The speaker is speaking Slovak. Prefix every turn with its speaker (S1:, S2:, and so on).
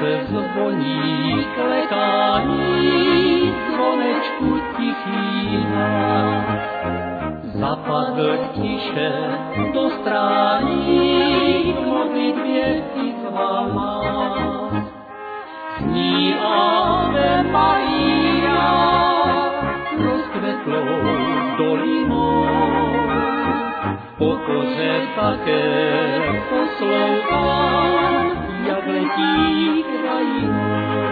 S1: se zvoní klekání, zvonečku tichý hlas. Zapadl tiše do strání, k modlitbě vyzval nás. Zní Ave Maria, rozkvetlou dolinou, v pokoře také poslouchám, jak letí krajinou.